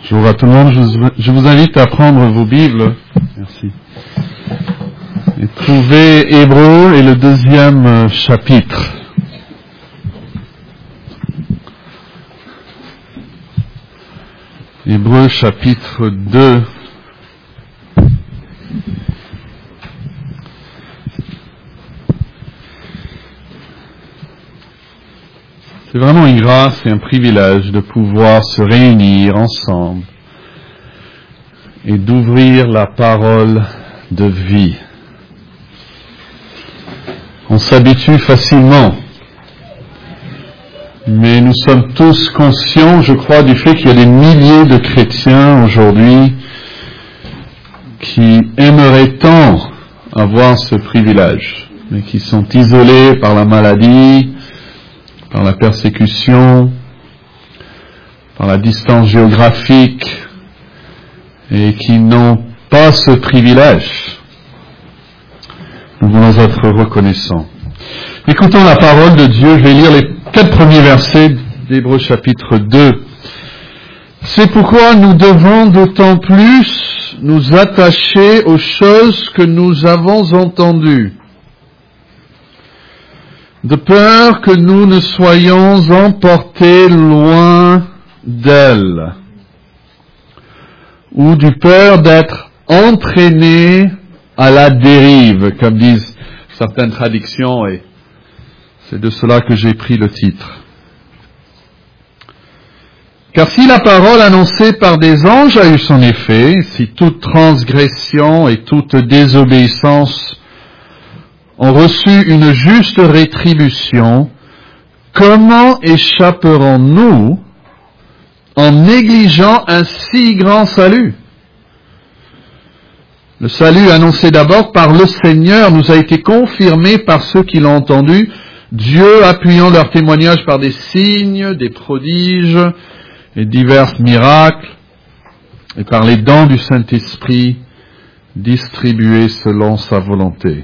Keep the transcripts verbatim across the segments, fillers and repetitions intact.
Bonjour à tout le monde, je vous, je vous invite à prendre vos Bibles. Merci. Et trouver Hébreux et le deuxième chapitre. Hébreux chapitre deux. C'est vraiment une grâce et un privilège de pouvoir se réunir ensemble et d'ouvrir la parole de vie. On s'habitue facilement, mais nous sommes tous conscients, je crois, du fait qu'il y a des milliers de chrétiens aujourd'hui qui aimeraient tant avoir ce privilège, mais qui sont isolés par la maladie, par la persécution, par la distance géographique, et qui n'ont pas ce privilège. Nous voulons être reconnaissants. Écoutons la parole de Dieu. Je vais lire les quatre premiers versets d'Hébreux chapitre deux. C'est pourquoi nous devons d'autant plus nous attacher aux choses que nous avons entendues, de peur que nous ne soyons emportés loin d'elle, ou du peur d'être entraînés à la dérive, comme disent certaines traductions, et c'est de cela que j'ai pris le titre. Car si la parole annoncée par des anges a eu son effet, si toute transgression et toute désobéissance ont reçu une juste rétribution, comment échapperons-nous en négligeant un si grand salut? Le salut annoncé d'abord par le Seigneur nous a été confirmé par ceux qui l'ont entendu, Dieu appuyant leur témoignage par des signes, des prodiges et divers miracles, et par les dons du Saint-Esprit distribués selon sa volonté.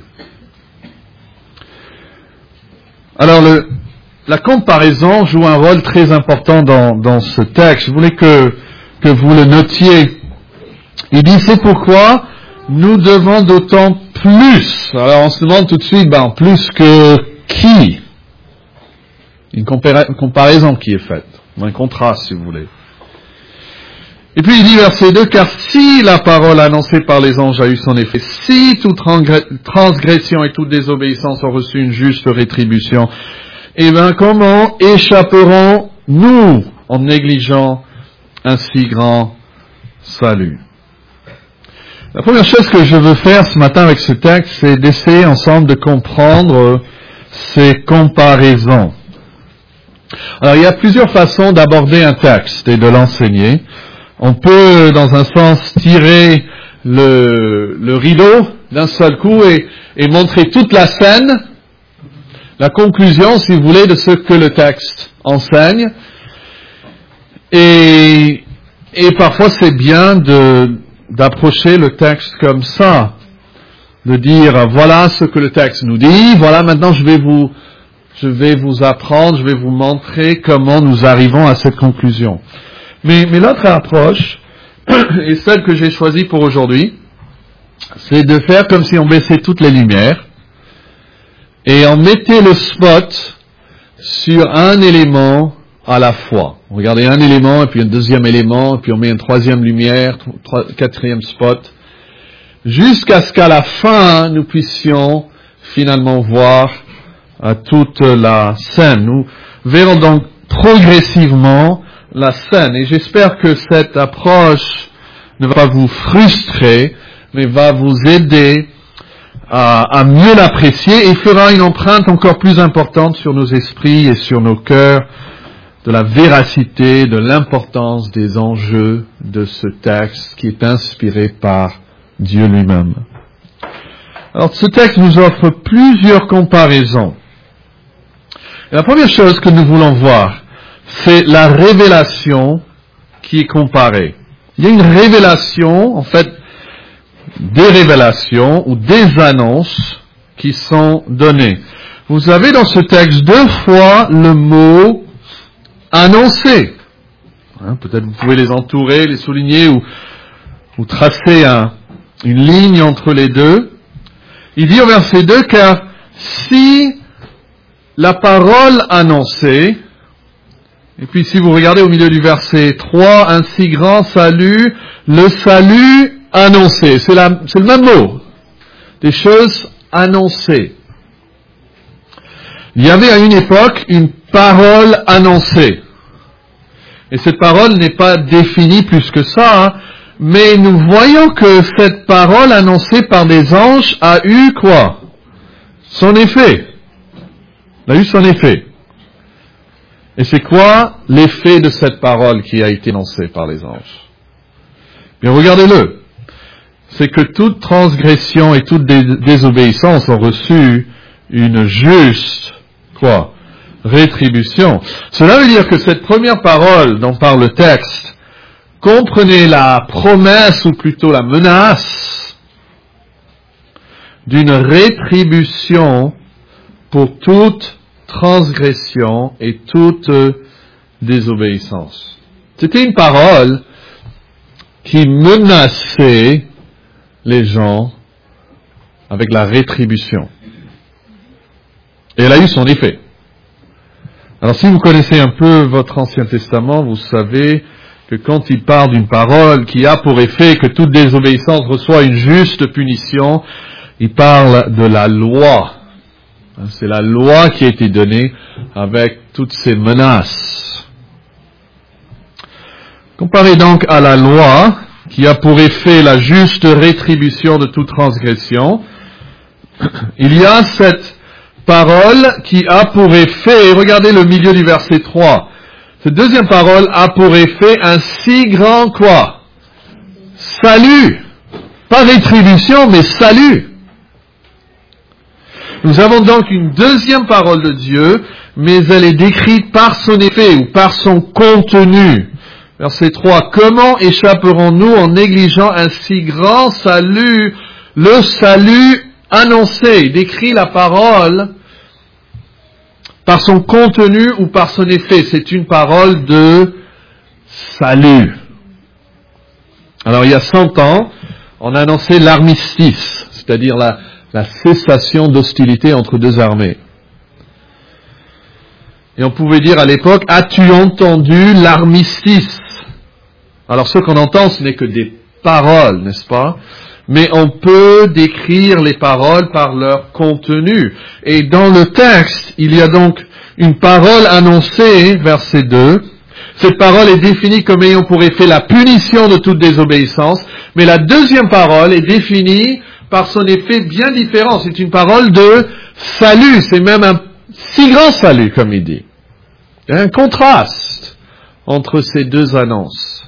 Alors, le, la comparaison joue un rôle très important dans, dans ce texte. Je voulais que, que vous le notiez. Il dit, c'est pourquoi nous devons d'autant plus. Alors, on se demande tout de suite, ben, plus que qui? Une compara- comparaison qui est faite. Un contraste, si vous voulez. Et puis, il dit, verset deux, car si la parole annoncée par les anges a eu son effet, si toute transgression et toute désobéissance ont reçu une juste rétribution, eh bien, comment échapperons-nous en négligeant un si grand salut? La première chose que je veux faire ce matin avec ce texte, c'est d'essayer ensemble de comprendre ces comparaisons. Alors, il y a plusieurs façons d'aborder un texte et de l'enseigner. On peut, dans un sens, tirer le, le rideau d'un seul coup et, et montrer toute la scène, la conclusion, si vous voulez, de ce que le texte enseigne. Et, et parfois, c'est bien de, d'approcher le texte comme ça, de dire, voilà ce que le texte nous dit, voilà maintenant je vais vous, je vais vous apprendre, je vais vous montrer comment nous arrivons à cette conclusion. Mais, mais l'autre approche, et celle que j'ai choisie pour aujourd'hui, c'est de faire comme si on baissait toutes les lumières et on mettait le spot sur un élément à la fois. On regardait un élément, et puis un deuxième élément, et puis on met une troisième lumière, trois, quatrième spot, jusqu'à ce qu'à la fin, nous puissions finalement voir euh, toute la scène. Nous verrons donc progressivement la scène. Et j'espère que cette approche ne va pas vous frustrer, mais va vous aider à, à mieux l'apprécier et fera une empreinte encore plus importante sur nos esprits et sur nos cœurs de la véracité, de l'importance des enjeux de ce texte qui est inspiré par Dieu lui-même. Alors, ce texte nous offre plusieurs comparaisons. Et la première chose que nous voulons voir, c'est la révélation qui est comparée. Il y a une révélation, en fait, des révélations ou des annonces qui sont données. Vous avez dans ce texte deux fois le mot « annoncer ». Hein, peut-être vous pouvez les entourer, les souligner ou, ou tracer un, une ligne entre les deux. Il dit au verset deux, car si la parole annoncée, et puis si vous regardez au milieu du verset trois, un si grand salut, le salut annoncé, c'est, la, c'est le même mot, des choses annoncées. Il y avait à une époque une parole annoncée. Et cette parole n'est pas définie plus que ça, hein, mais nous voyons que cette parole annoncée par des anges a eu quoi? Son effet. Elle a eu son effet. Et c'est quoi l'effet de cette parole qui a été annoncée par les anges? Bien, regardez-le. C'est que toute transgression et toute dé- désobéissance ont reçu une juste, quoi? Rétribution. Cela veut dire que cette première parole dont parle le texte comprenait la promesse, ou plutôt la menace, d'une rétribution pour toute transgression et toute désobéissance. C'était une parole qui menaçait les gens avec la rétribution. Et elle a eu son effet. Alors si vous connaissez un peu votre Ancien Testament, vous savez que quand il parle d'une parole qui a pour effet que toute désobéissance reçoit une juste punition, il parle de la loi. C'est la loi qui a été donnée avec toutes ces menaces. Comparé donc à la loi, qui a pour effet la juste rétribution de toute transgression, il y a cette parole qui a pour effet, et regardez le milieu du verset trois, cette deuxième parole a pour effet un si grand quoi? Salut. Pas rétribution, mais salut. Nous avons donc une deuxième parole de Dieu, mais elle est décrite par son effet ou par son contenu. Verset trois. Comment échapperons-nous en négligeant un si grand salut, le salut annoncé? Il décrit la parole par son contenu ou par son effet. C'est une parole de salut. Alors il y a cent ans, on a annoncé l'armistice, c'est-à-dire la, la cessation d'hostilité entre deux armées. Et on pouvait dire à l'époque, as-tu entendu l'armistice? Alors ce qu'on entend, ce n'est que des paroles, n'est-ce pas? Mais on peut décrire les paroles par leur contenu. Et dans le texte, il y a donc une parole annoncée, verset deux. Cette parole est définie comme ayant pour effet la punition de toute désobéissance, mais la deuxième parole est définie par son effet bien différent. C'est une parole de salut, c'est même un si grand salut, comme il dit. Il y a un contraste entre ces deux annonces.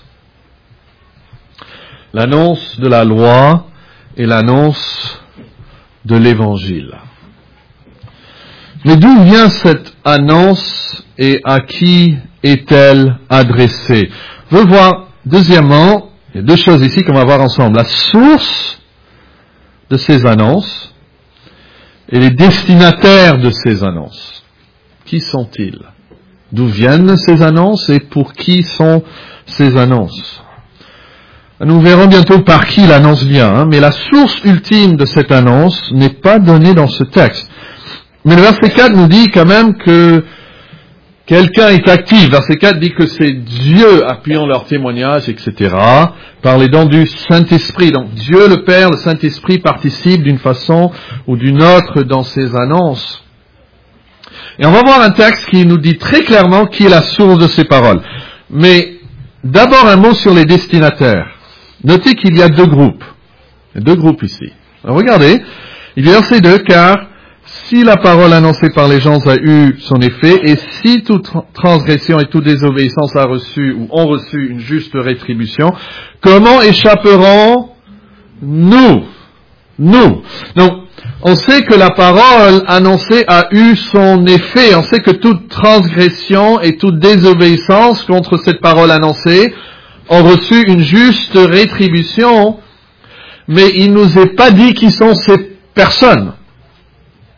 L'annonce de la loi et l'annonce de l'Évangile. Mais d'où vient cette annonce et à qui est-elle adressée? Je veux voir, deuxièmement, il y a deux choses ici qu'on va voir ensemble. La source de ces annonces et les destinataires de ces annonces. Qui sont-ils? D'où viennent ces annonces et pour qui sont ces annonces? Nous verrons bientôt par qui l'annonce vient, hein, mais la source ultime de cette annonce n'est pas donnée dans ce texte. Mais le verset quatre nous dit quand même que quelqu'un est actif. Verset quatre dit que c'est Dieu appuyant leur témoignage, et cetera, par les dons du Saint-Esprit. Donc Dieu le Père, le Saint-Esprit participent d'une façon ou d'une autre dans ces annonces. Et on va voir un texte qui nous dit très clairement qui est la source de ces paroles. Mais d'abord un mot sur les destinataires. Notez qu'il y a deux groupes. Il y a deux groupes ici. Alors regardez, il y a verset deux, car si la parole annoncée par les gens a eu son effet, et si toute transgression et toute désobéissance a reçu ou ont reçu une juste rétribution, comment échapperons nous? Nous. Donc, on sait que la parole annoncée a eu son effet. On sait que toute transgression et toute désobéissance contre cette parole annoncée ont reçu une juste rétribution, mais il ne nous est pas dit qui sont ces personnes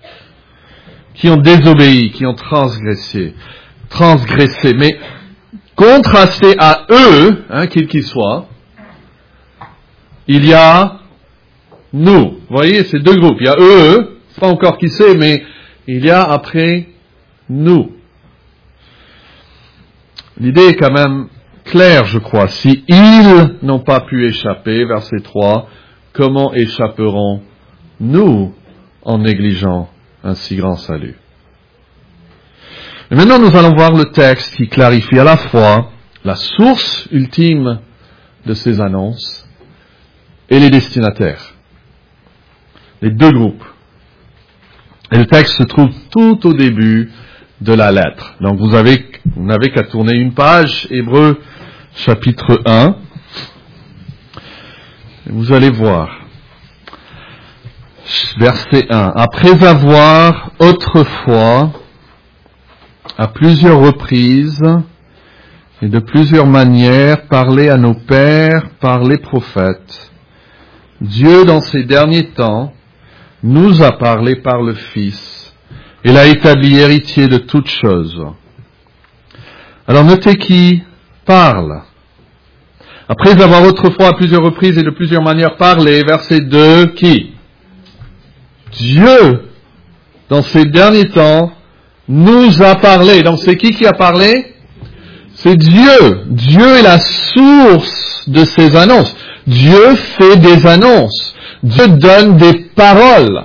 qui ont désobéi, qui ont transgressé. transgressé. Mais contrasté à eux, hein, quels qu'ils soient, il y a nous. Vous voyez, c'est deux groupes. Il y a eux, pas encore qui c'est, mais il y a après nous. L'idée est quand même claire, je crois. Si ils n'ont pas pu échapper, verset trois, comment échapperons-nous en négligeant un si grand salut? Et maintenant, nous allons voir le texte qui clarifie à la fois la source ultime de ces annonces et les destinataires. Les deux groupes. Et le texte se trouve tout au début de la lettre. Donc vous avez, vous n'avez qu'à tourner une page, Hébreux chapitre un. Et vous allez voir. Verset un. Après avoir autrefois, à plusieurs reprises et de plusieurs manières, parlé à nos pères par les prophètes, Dieu, dans ces derniers temps, nous a parlé par le Fils et l'a établi héritier de toutes choses. Alors notez qui parle. Après avoir autrefois à plusieurs reprises et de plusieurs manières parlé, verset deux, qui? Dieu, dans ces derniers temps, nous a parlé. Donc c'est qui qui a parlé? C'est Dieu. Dieu est la source de ces annonces. Dieu fait des annonces. Dieu donne des paroles.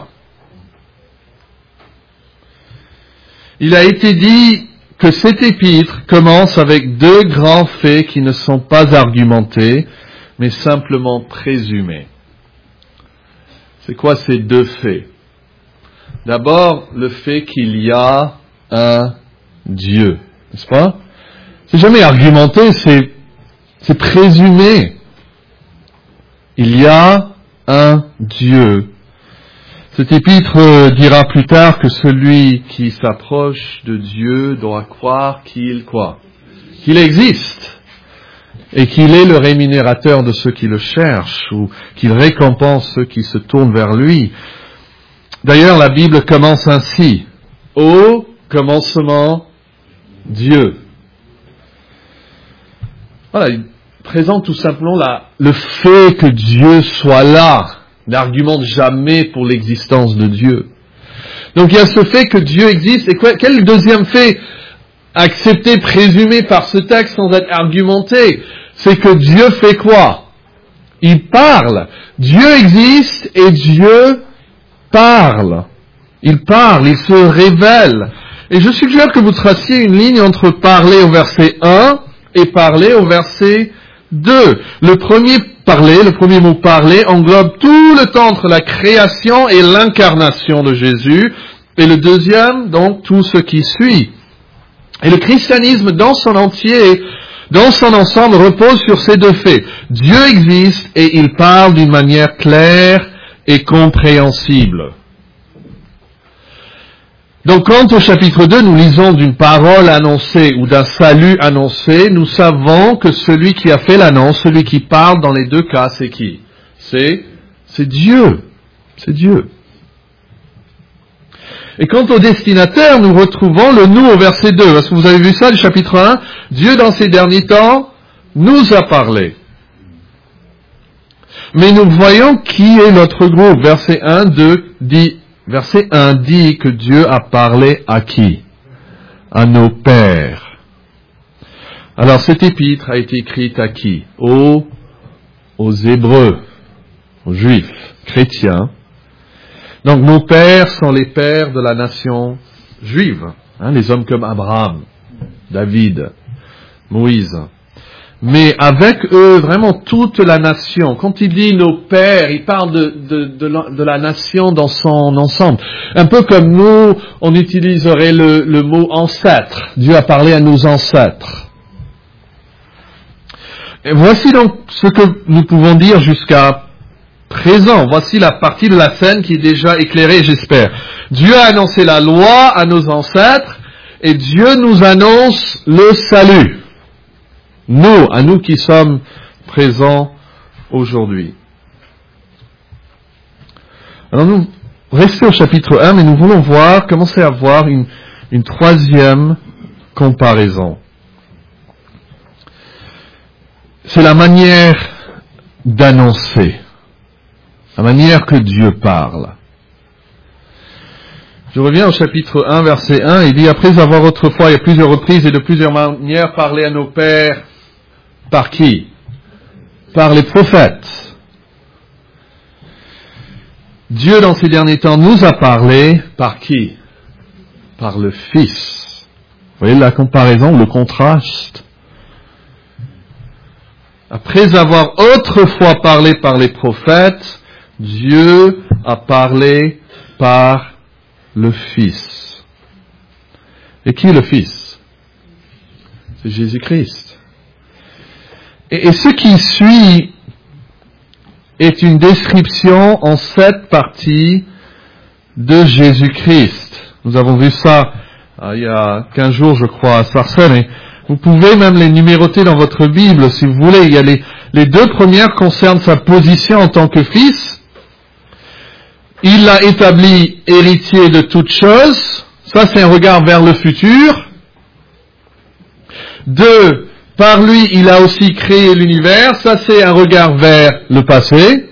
Il a été dit que cet épître commence avec deux grands faits qui ne sont pas argumentés, mais simplement présumés. C'est quoi ces deux faits? D'abord, le fait qu'il y a un Dieu, n'est-ce pas? C'est jamais argumenté, c'est, c'est présumé. Il y a un Dieu. Cet épître dira plus tard que celui qui s'approche de Dieu doit croire qu'il quoi? Qu'il existe. Et qu'il est le rémunérateur de ceux qui le cherchent, ou qu'il récompense ceux qui se tournent vers lui. D'ailleurs, la Bible commence ainsi. Au commencement, Dieu. Voilà, il présente tout simplement la, le fait que Dieu soit là. Il n'argumente jamais pour l'existence de Dieu. Donc il y a ce fait que Dieu existe. Et quoi, quel est le deuxième fait accepté, présumé par ce texte sans être argumenté? C'est que Dieu fait quoi? Il parle. Dieu existe et Dieu parle. Il parle, il se révèle. Et je suggère que vous traciez une ligne entre parler au verset un et parler au verset deux. Le premier parler, le premier mot parler, englobe tout le temps entre la création et l'incarnation de Jésus. Et le deuxième, donc, tout ce qui suit. Et le christianisme dans son entier, dans son ensemble, repose sur ces deux faits. Dieu existe et il parle d'une manière claire et compréhensible. Donc, quand au chapitre deux, nous lisons d'une parole annoncée ou d'un salut annoncé, nous savons que celui qui a fait l'annonce, celui qui parle dans les deux cas, c'est qui? C'est, c'est Dieu. C'est Dieu. Et quant au destinataire, nous retrouvons le nous au verset deux. Parce que vous avez vu ça, le chapitre un. Dieu, dans ces derniers temps, nous a parlé. Mais nous voyons qui est notre groupe. Verset un, deux dit, verset un dit que Dieu a parlé à qui? À nos pères. Alors, cette épître a été écrite à qui? Aux, aux Hébreux, aux Juifs, chrétiens. Donc, nos pères sont les pères de la nation juive. Hein, les hommes comme Abraham, David, Moïse. Mais avec eux, vraiment toute la nation. Quand il dit nos pères, il parle de, de, de, la, de la nation dans son ensemble. Un peu comme nous, on utiliserait le, le mot ancêtre. Dieu a parlé à nos ancêtres. Et voici donc ce que nous pouvons dire jusqu'à présent. Voici la partie de la scène qui est déjà éclairée, j'espère. Dieu a annoncé la loi à nos ancêtres et Dieu nous annonce le salut. Nous, à nous qui sommes présents aujourd'hui. Alors nous restons au chapitre un, mais nous voulons voir, commencer à voir une, une troisième comparaison. c'est la manière d'annoncer, la manière que Dieu parle. Je reviens au chapitre un, verset un, il dit « Après avoir autrefois, et à plusieurs reprises et de plusieurs manières, parlé à nos pères, par qui ? Par les prophètes. Dieu, dans ces derniers temps, nous a parlé par qui ? Par le Fils. » Vous voyez la comparaison, le contraste. Après avoir autrefois parlé par les prophètes, Dieu a parlé par le Fils. Et qui est le Fils ? C'est Jésus-Christ. Et, et ce qui suit est une description en sept parties de Jésus-Christ. Nous avons vu ça euh, il y a quinze jours, je crois, à Sarcelles. Et vous pouvez même les numéroter dans votre Bible, si vous voulez. Il y a les, les deux premières concernent sa position en tant que Fils. Il l'a établi héritier de toutes choses. Ça, c'est un regard vers le futur. Deux, par lui, il a aussi créé l'univers. Ça, c'est un regard vers le passé.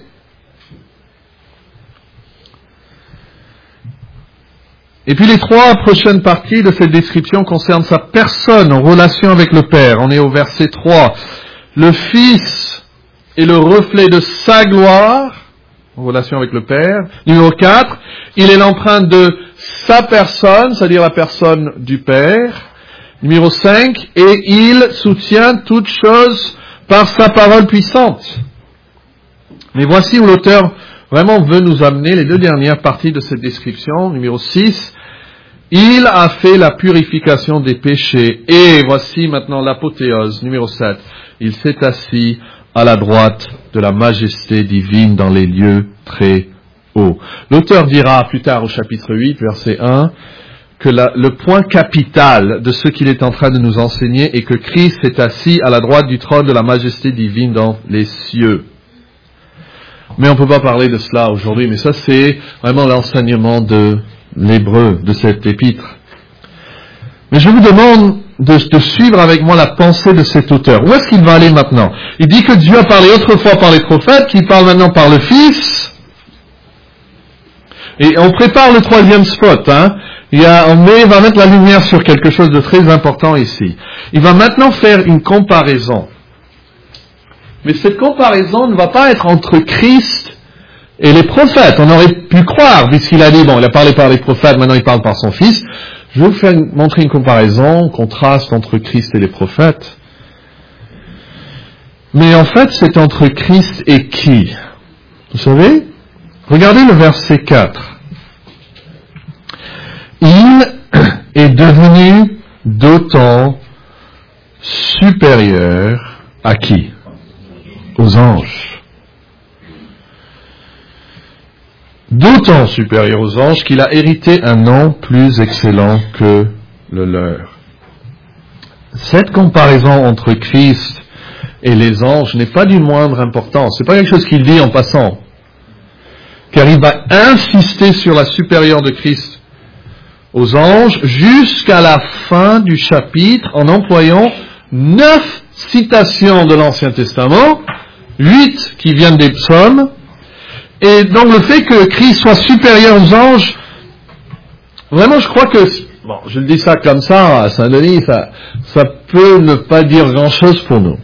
Et puis les trois prochaines parties de cette description concernent sa personne en relation avec le Père. On est au verset trois. Le Fils est le reflet de sa gloire en relation avec le Père. Numéro quatre, il est l'empreinte de sa personne, c'est-à-dire la personne du Père. Numéro cinq, et il soutient toutes choses par sa parole puissante. Mais voici où l'auteur vraiment veut nous amener les deux dernières parties de cette description. Numéro six, il a fait la purification des péchés. Et voici maintenant l'apothéose. Numéro sept, il s'est assis à la droite de la majesté divine dans les lieux très hauts. L'auteur dira plus tard au chapitre huit, verset un, que la, le point capital de ce qu'il est en train de nous enseigner est que Christ est assis à la droite du trône de la majesté divine dans les cieux. Mais on ne peut pas parler de cela aujourd'hui, mais ça c'est vraiment l'enseignement de l'hébreu, de cet épître. Mais je vous demande de, de suivre avec moi la pensée de cet auteur. Où est-ce qu'il va aller maintenant ? Il dit que Dieu a parlé autrefois par les prophètes, qu'il parle maintenant par le Fils. Et on prépare le troisième spot. Hein. Il, y a, on met, va mettre la lumière sur quelque chose de très important ici. Il va maintenant faire une comparaison. Mais cette comparaison ne va pas être entre Christ et les prophètes. On aurait pu croire, puisqu'il a dit, bon, il a parlé par les prophètes, maintenant il parle par son Fils. Je vais vous faire montrer une comparaison, un contraste entre Christ et les prophètes. Mais en fait, c'est entre Christ et qui ? Vous savez ? Regardez le verset quatre. Il est devenu d'autant supérieur à qui ? Aux anges. D'autant supérieur aux anges qu'il a hérité un nom plus excellent que le leur. Cette comparaison entre Christ et les anges n'est pas d'une moindre importance. Ce n'est pas quelque chose qu'il dit en passant. Car il va insister sur la supérieure de Christ aux anges jusqu'à la fin du chapitre en employant neuf citations de l'Ancien Testament, huit qui viennent des psaumes. Et donc le fait que Christ soit supérieur aux anges, vraiment je crois que, bon, je le dis ça comme ça à Saint-Denis, ça, ça peut ne pas dire grand-chose pour nous.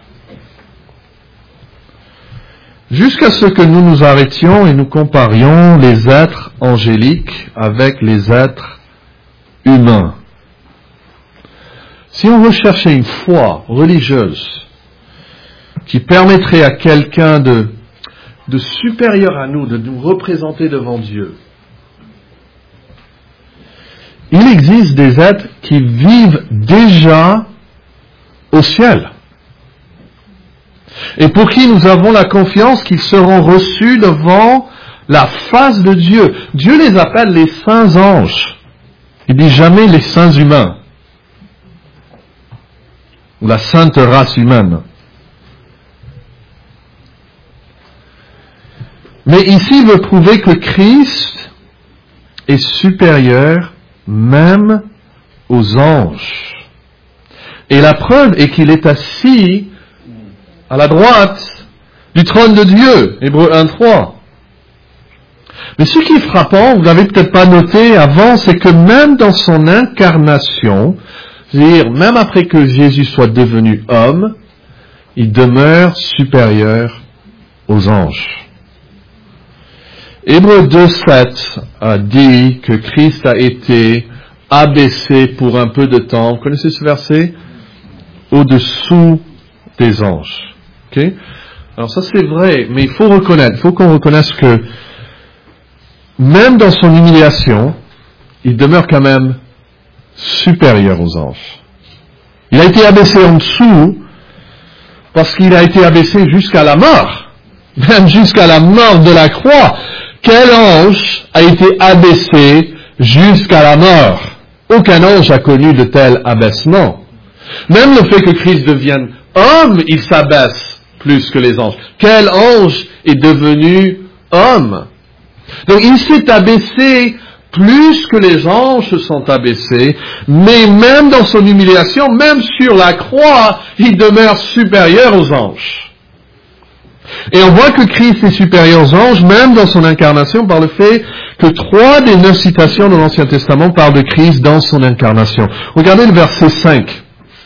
Jusqu'à ce que nous nous arrêtions et nous comparions les êtres angéliques avec les êtres humains. Si on veut chercher une foi religieuse qui permettrait à quelqu'un de de supérieur à nous, de nous représenter devant Dieu. Il existe des êtres qui vivent déjà au ciel. Et pour qui nous avons la confiance qu'ils seront reçus devant la face de Dieu. Dieu les appelle les saints anges. Il dit jamais les saints humains. Ou la sainte race humaine. Mais ici, il veut prouver que Christ est supérieur même aux anges. Et la preuve est qu'il est assis à la droite du trône de Dieu, Hébreux un trois. Mais ce qui est frappant, vous l'avez peut-être pas noté avant, c'est que même dans son incarnation, c'est-à-dire même après que Jésus soit devenu homme, il demeure supérieur aux anges. Hébreux deux sept a dit que Christ a été abaissé pour un peu de temps. Vous connaissez ce verset? Au-dessous des anges. Okay? Alors ça c'est vrai, mais il faut reconnaître, il faut qu'on reconnaisse que même dans son humiliation, il demeure quand même supérieur aux anges. Il a été abaissé en dessous parce qu'il a été abaissé jusqu'à la mort, même jusqu'à la mort de la croix. Quel ange a été abaissé jusqu'à la mort? Aucun ange a connu de tel abaissement. Même le fait que Christ devienne homme, il s'abaisse plus que les anges. Quel ange est devenu homme? Donc il s'est abaissé plus que les anges se sont abaissés, mais même dans son humiliation, même sur la croix, il demeure supérieur aux anges. Et on voit que Christ est supérieur aux anges, même dans son incarnation, par le fait que trois des neuf citations de l'Ancien Testament parlent de Christ dans son incarnation. Regardez le verset cinq.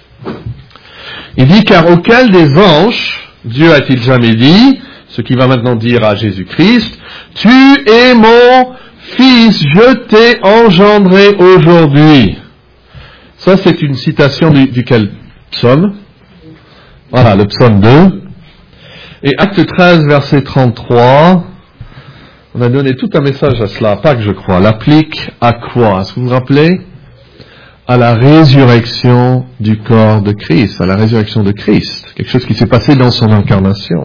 Il dit, car auquel des anges, Dieu a-t-il jamais dit, ce qu'il va maintenant dire à Jésus-Christ, tu es mon fils, je t'ai engendré aujourd'hui. Ça, c'est une citation du, duquel psaume? Voilà, le psaume deux. Et acte treize, verset trente-trois, on a donné tout un message à cela, pas que je crois, l'applique à quoi? Est-ce que vous vous rappelez? À la résurrection du corps de Christ, à la résurrection de Christ, quelque chose qui s'est passé dans son incarnation.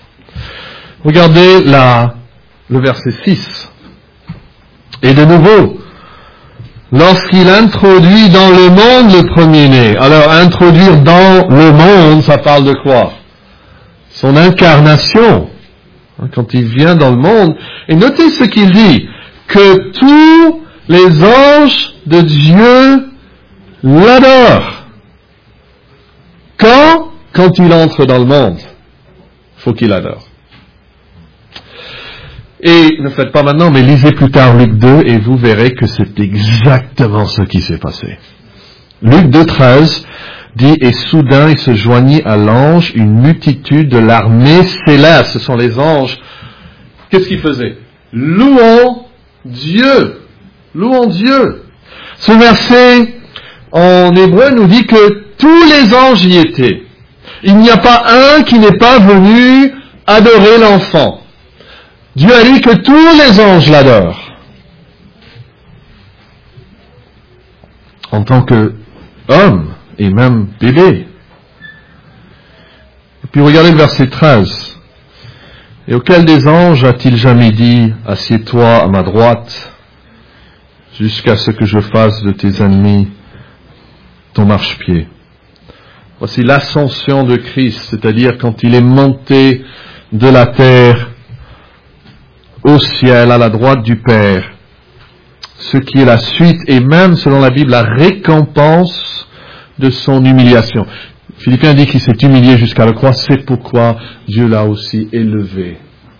Regardez la, le verset six. Et de nouveau, lorsqu'il introduit dans le monde le premier-né, alors introduire dans le monde, ça parle de quoi? Son incarnation, quand il vient dans le monde. Et notez ce qu'il dit, que tous les anges de Dieu l'adorent. Quand? Quand il entre dans le monde. Il faut qu'il adore. Et ne faites pas maintenant, mais lisez plus tard Luc deux et vous verrez que c'est exactement ce qui s'est passé. Luc deux treize dit, et soudain il se joignit à l'ange une multitude de l'armée céleste. Ce sont les anges. Qu'est-ce qu'ils faisaient? Louons Dieu. Louons Dieu. Ce verset en hébreu nous dit que tous les anges y étaient. Il n'y a pas un qui n'est pas venu adorer l'enfant. Dieu a dit que tous les anges l'adorent. En tant qu'homme et même bébé. Et puis regardez le verset treize. Et auquel des anges a-t-il jamais dit, assieds-toi à ma droite, jusqu'à ce que je fasse de tes ennemis ton marchepied. Voici l'ascension de Christ, c'est-à-dire quand il est monté de la terre au ciel, à la droite du Père, ce qui est la suite, et même, selon la Bible, la récompense de son humiliation. Philippiens dit qu'il s'est humilié jusqu'à la croix, c'est pourquoi Dieu l'a aussi élevé.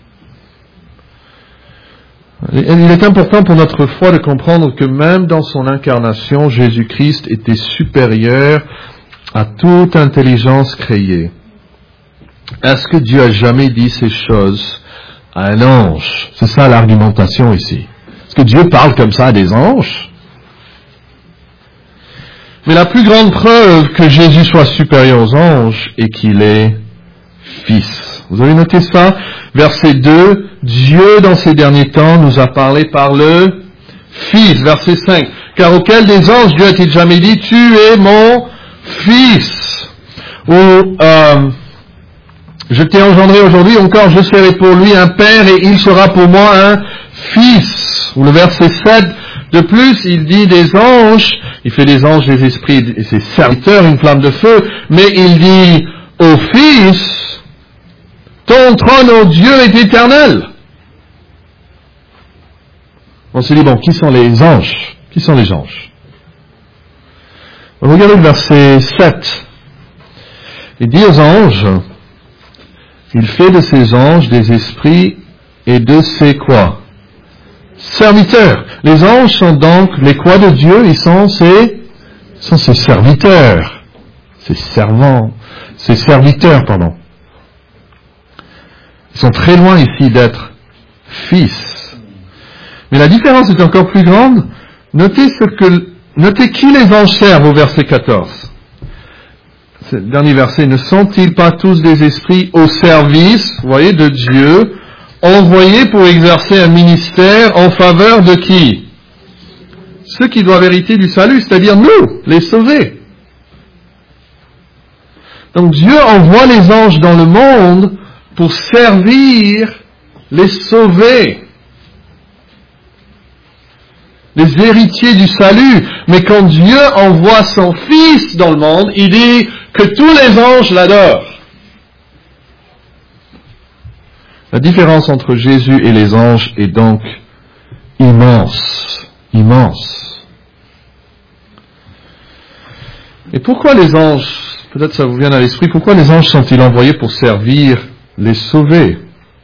Il est important pour notre foi de comprendre que même dans son incarnation, Jésus-Christ était supérieur à toute intelligence créée. Est-ce que Dieu a jamais dit ces choses à un ange? C'est ça l'argumentation ici. Est-ce que Dieu parle comme ça à des anges? Mais la plus grande preuve que Jésus soit supérieur aux anges est qu'il est Fils. Vous avez noté ça? Verset deux, Dieu dans ces derniers temps nous a parlé par le Fils. Verset cinq, car auquel des anges Dieu a-t-il jamais dit, tu es mon Fils? Ou euh, je t'ai engendré aujourd'hui, encore je serai pour lui un père et il sera pour moi un fils. Ou le verset sept, de plus, il dit des anges, il fait des anges, des esprits et ses serviteurs, une flamme de feu, mais il dit au Fils, ton trône, ô Dieu, est éternel. On se dit, bon, qui sont les anges? Qui sont les anges? Regardez le verset sept. Il dit aux anges, Il fait de ses anges des esprits et de ses quoi? Serviteurs. Les anges sont donc les quoi de Dieu? Ils sont ses, sont ses serviteurs. Ses servants. Ses serviteurs, pardon. Ils sont très loin ici d'être fils. Mais la différence est encore plus grande. Notez ce que, notez qui les anges servent au verset quatorze. Ce dernier verset, ne sont-ils pas tous des esprits au service, vous voyez, de Dieu, envoyés pour exercer un ministère en faveur de qui? Ceux qui doivent hériter du salut, c'est-à-dire nous, les sauvés. Donc Dieu envoie les anges dans le monde pour servir les sauvés, les héritiers du salut. Mais quand Dieu envoie son Fils dans le monde, il dit que tous les anges l'adorent. La différence entre Jésus et les anges est donc immense, immense. Et pourquoi les anges, peut-être ça vous vient à l'esprit, pourquoi les anges sont-ils envoyés pour servir les sauvés?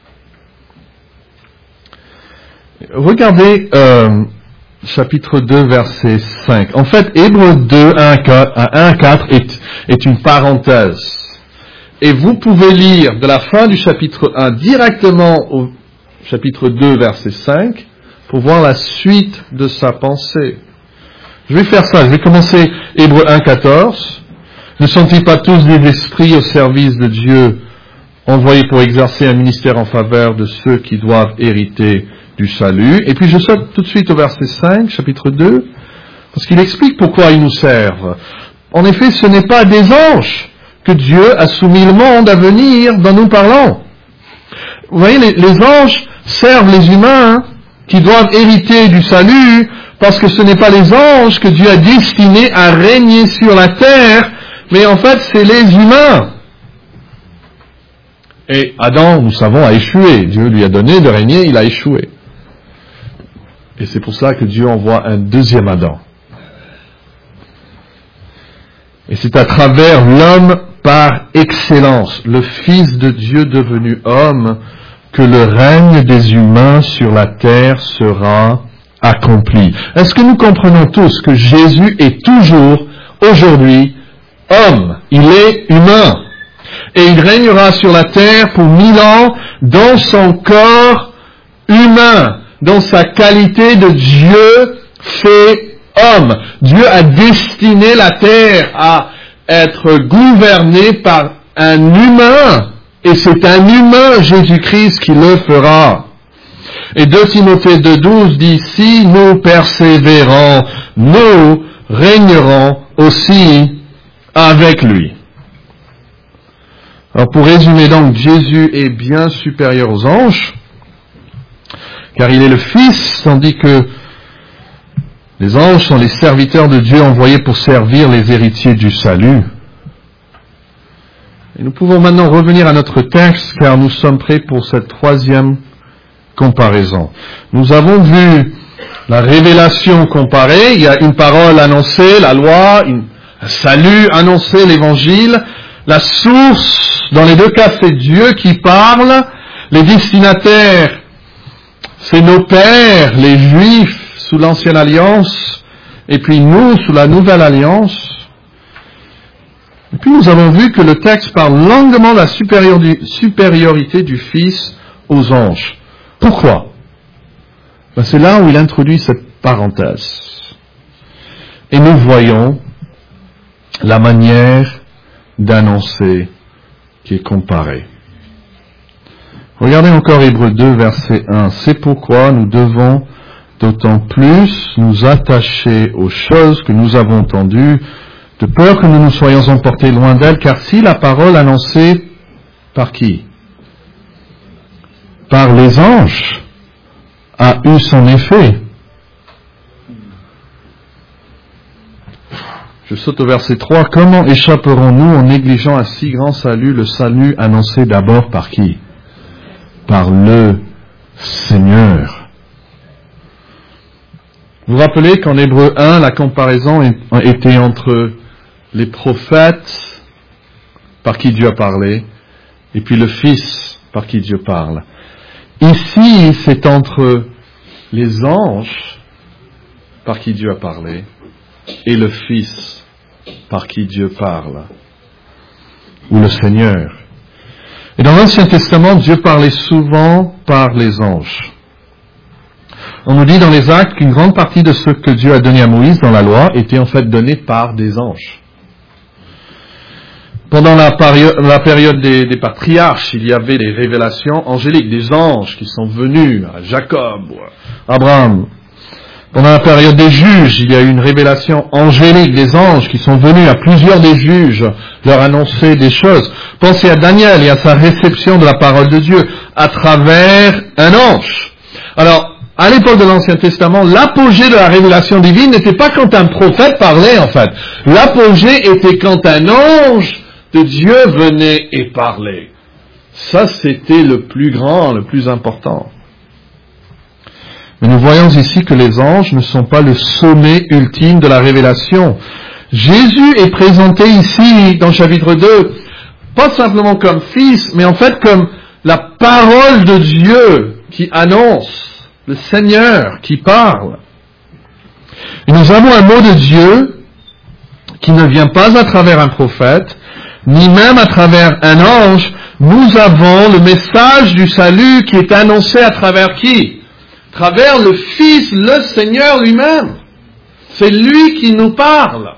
Regardez euh, chapitre deux, verset cinq. En fait, Hébreux deux, un à quatre est, est une parenthèse. Et vous pouvez lire de la fin du chapitre un directement au chapitre deux, verset cinq, pour voir la suite de sa pensée. Je vais faire ça. Je vais commencer Hébreux un, quatorze. Ne sont-ils pas tous des esprits au service de Dieu, envoyés pour exercer un ministère en faveur de ceux qui doivent hériter du salut? Et puis je saute tout de suite au verset cinq, chapitre deux, parce qu'il explique pourquoi ils nous servent. En effet, ce n'est pas des anges que Dieu a soumis le monde à venir dont nous parlons. Vous voyez, les, les anges servent les humains qui doivent hériter du salut, parce que ce n'est pas les anges que Dieu a destinés à régner sur la terre, mais en fait, c'est les humains. Et Adam, nous savons, a échoué. Dieu lui a donné de régner, il a échoué. Et c'est pour cela que Dieu envoie un deuxième Adam. Et c'est à travers l'homme par excellence, le Fils de Dieu devenu homme, que le règne des humains sur la terre sera accompli. Est-ce que nous comprenons tous que Jésus est toujours, aujourd'hui, homme? Il est humain. Et il régnera sur la terre pour mille ans dans son corps humain, dans sa qualité de Dieu fait homme. Dieu a destiné la terre à être gouvernée par un humain, et c'est un humain, Jésus-Christ, qui le fera. Et deux Timothée deux, douze dit, si nous persévérons, nous régnerons aussi avec lui. Alors pour résumer donc, Jésus est bien supérieur aux anges, car il est le Fils, tandis que les anges sont les serviteurs de Dieu envoyés pour servir les héritiers du salut. Et nous pouvons maintenant revenir à notre texte, car nous sommes prêts pour cette troisième comparaison. Nous avons vu la révélation comparée, il y a une parole annoncée, la loi, une, un salut annoncé, l'évangile. La source, dans les deux cas, c'est Dieu qui parle. Les destinataires, c'est nos pères, les Juifs, sous l'ancienne alliance, et puis nous, sous la nouvelle alliance. Et puis nous avons vu que le texte parle longuement de la supériorité du Fils aux anges. Pourquoi? Ben c'est là où il introduit cette parenthèse. Et nous voyons la manière d'annoncer qui est comparée. Regardez encore Hébreux deux, verset un. C'est pourquoi nous devons d'autant plus nous attacher aux choses que nous avons entendues, de peur que nous nous soyons emportés loin d'elles, car si la parole annoncée par qui? Par les anges a eu son effet. Je saute au verset trois. Comment échapperons-nous en négligeant un si grand salut, le salut annoncé d'abord par qui? Par le Seigneur. Vous vous rappelez qu'en Hébreux un, la comparaison était entre les prophètes par qui Dieu a parlé et puis le Fils par qui Dieu parle. Ici, c'est entre les anges par qui Dieu a parlé et le Fils par qui Dieu parle, ou le Seigneur. Et dans l'Ancien Testament, Dieu parlait souvent par les anges. On nous dit dans les Actes qu'une grande partie de ce que Dieu a donné à Moïse dans la loi était en fait donné par des anges. Pendant la, période, la période des, des patriarches, il y avait des révélations angéliques, des anges qui sont venus à Jacob, à Abraham. Pendant la période des juges, il y a eu une révélation angélique, des anges qui sont venus à plusieurs des juges leur annoncer des choses. Pensez à Daniel et à sa réception de la parole de Dieu à travers un ange. Alors, à l'époque de l'Ancien Testament, l'apogée de la révélation divine n'était pas quand un prophète parlait, en fait. L'apogée était quand un ange de Dieu venait et parlait. Ça, c'était le plus grand, le plus important. Mais nous voyons ici que les anges ne sont pas le sommet ultime de la révélation. Jésus est présenté ici, dans le chapitre deux, pas simplement comme Fils, mais en fait comme la parole de Dieu qui annonce, le Seigneur qui parle. Et nous avons un mot de Dieu qui ne vient pas à travers un prophète, ni même à travers un ange. Nous avons le message du salut qui est annoncé à travers qui ? À travers le Fils, le Seigneur lui-même. C'est lui qui nous parle.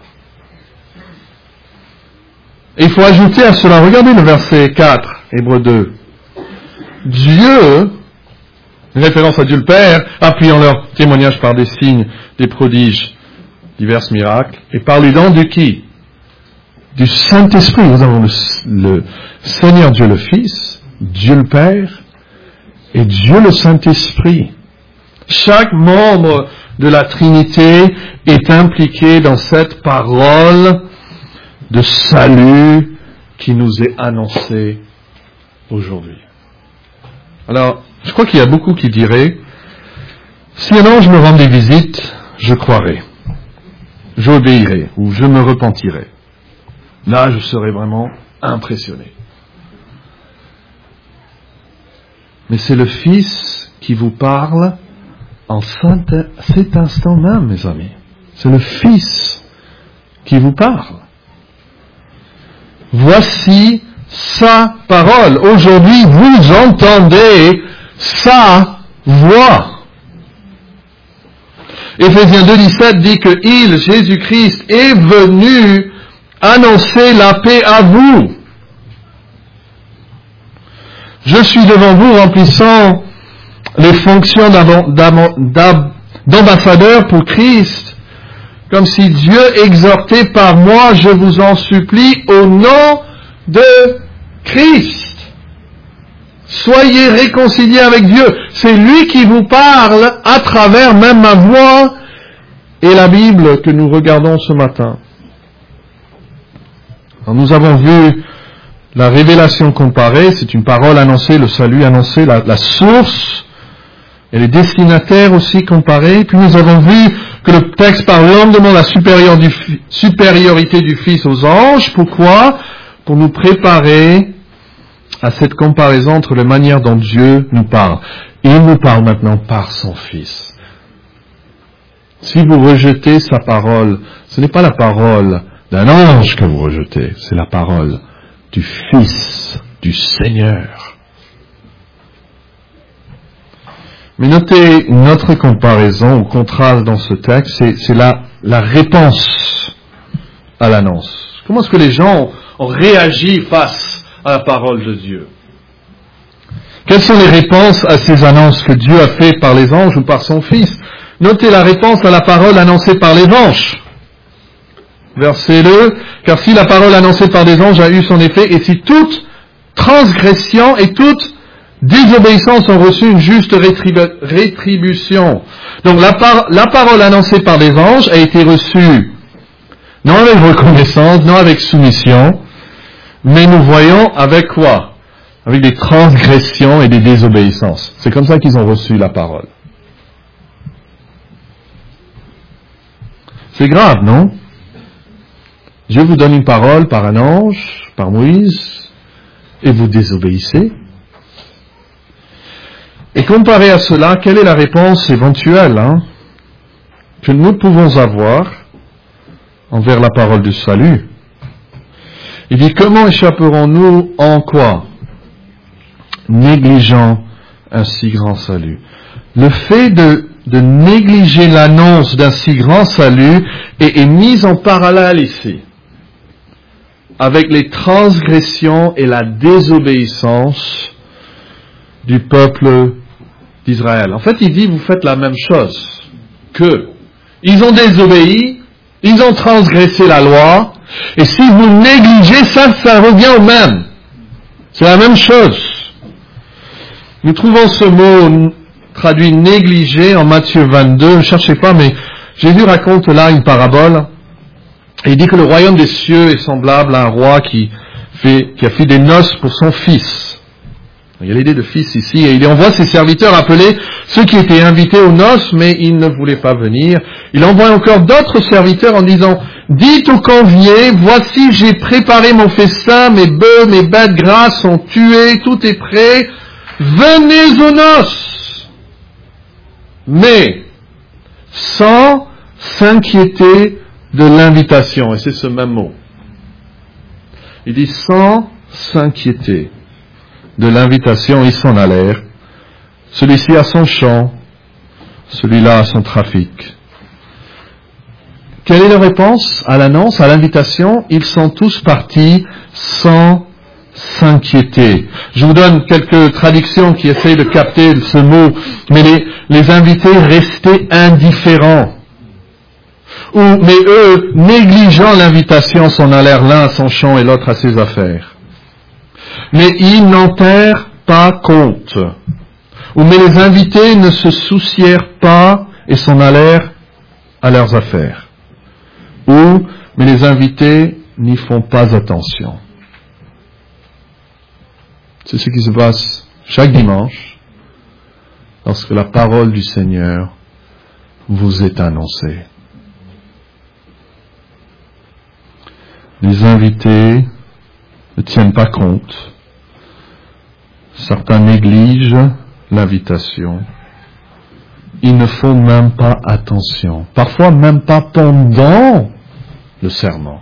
Et il faut ajouter à cela, regardez le verset quatre, Hébreux deux. Dieu, une référence à Dieu le Père, appuyant leur témoignage par des signes, des prodiges, divers miracles, et par les dons de qui ? Du Saint-Esprit. Nous avons le, le Seigneur Dieu le Fils, Dieu le Père, et Dieu le Saint-Esprit. Chaque membre de la Trinité est impliqué dans cette parole de salut qui nous est annoncée aujourd'hui. Alors, je crois qu'il y a beaucoup qui diraient, si un ange me rendait visite, je croirais, j'obéirais ou je me repentirais. Là, je serais vraiment impressionné. Mais c'est le Fils qui vous parle en cet instant même, mes amis. C'est le Fils qui vous parle. Voici sa parole. Aujourd'hui, vous entendez sa voix. Éphésiens deux dix-sept dit que il, Jésus-Christ, est venu annoncer la paix à vous. Je suis devant vous remplissant les fonctions d'ambassadeur pour Christ, comme si Dieu exhortait par moi, je vous en supplie, au nom de Christ. Soyez réconciliés avec Dieu. C'est lui qui vous parle à travers même ma voix et la Bible que nous regardons ce matin. Alors, nous avons vu la révélation comparée, c'est une parole annoncée, le salut annoncé, la, la source et les destinataires aussi comparés. Puis nous avons vu que le texte parle longuement de la supériorité du Fils aux anges. Pourquoi ? Pour nous préparer à cette comparaison entre la manière dont Dieu nous parle. Et il nous parle maintenant par son Fils. Si vous rejetez sa parole, ce n'est pas la parole d'un ange que vous rejetez, c'est la parole du Fils, du Seigneur. Mais notez notre comparaison ou contraste dans ce texte, c'est, c'est la, la réponse à l'annonce. Comment est-ce que les gens ont réagi face à la parole de Dieu? Quelles sont les réponses à ces annonces que Dieu a faites par les anges ou par son Fils? Notez la réponse à la parole annoncée par les anges. Verset deux, car si la parole annoncée par des anges a eu son effet, et si toute transgression et toute désobéissance ont reçu une juste rétribu- rétribution. Donc la, par- la parole annoncée par des anges a été reçue non avec reconnaissance, non avec soumission, mais nous voyons avec quoi? Avec des transgressions et des désobéissances. C'est comme ça qu'ils ont reçu la parole. C'est grave, non? Dieu vous donne une parole par un ange, par Moïse, et vous désobéissez. Et comparé à cela, quelle est la réponse éventuelle hein, que nous pouvons avoir envers la parole du salut? Il dit, comment échapperons-nous en quoi? Négligeant un si grand salut. Le fait de, de négliger l'annonce d'un si grand salut est, est mis en parallèle ici avec les transgressions et la désobéissance du peuple d'Israël. En fait, il dit, vous faites la même chose qu'eux. Ils ont désobéi, ils ont transgressé la loi, et si vous négligez ça, ça revient au même. C'est la même chose. Nous trouvons ce mot traduit négliger en Matthieu vingt-deux, ne cherchez pas, mais Jésus raconte là une parabole, et il dit que le royaume des cieux est semblable à un roi qui, fait, qui a fait des noces pour son fils. Il y a l'idée de fils ici, et il envoie ses serviteurs appeler ceux qui étaient invités aux noces, mais ils ne voulaient pas venir. Il envoie encore d'autres serviteurs en disant, dites aux conviés, voici j'ai préparé mon festin, mes bœufs, mes bêtes grasses sont tuées, tout est prêt, venez aux noces. Mais, sans s'inquiéter de l'invitation, et c'est ce même mot. Il dit, sans s'inquiéter de l'invitation, ils s'en allèrent. Celui-ci a son champ, celui-là a son trafic. Quelle est la réponse à l'annonce, à l'invitation? Ils sont tous partis sans s'inquiéter. Je vous donne quelques traductions qui essayent de capter ce mot, mais les, les invités restaient indifférents. Ou, mais eux, négligeant l'invitation, s'en allèrent l'un à son champ et l'autre à ses affaires. Mais ils n'en tinrent pas compte. Ou mais les invités ne se soucièrent pas et s'en allèrent à leurs affaires. Ou mais les invités n'y font pas attention. C'est ce qui se passe chaque dimanche lorsque la parole du Seigneur vous est annoncée. Les invités ne tiennent pas compte. Certains négligent l'invitation. Ils ne font même pas attention. Parfois même pas pendant le serment.